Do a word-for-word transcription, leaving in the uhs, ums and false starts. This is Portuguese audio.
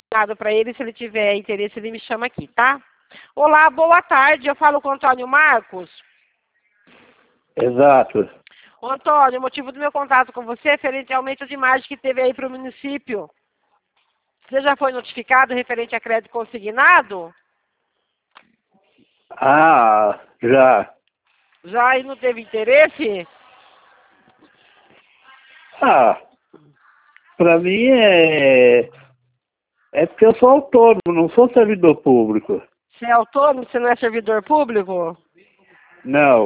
para ele, se ele tiver interesse, ele me chama aqui, tá? Olá, boa tarde, eu falo com o Antônio Marcos. Exato. Ô, Antônio, o motivo do meu contato com você é referente ao aumento de margem que teve aí para o município. Você já foi notificado referente a crédito consignado? Ah, já. Já e não teve interesse? Ah, pra mim é... É porque eu sou autônomo, não sou servidor público. Você é autônomo, você não é servidor público? Não.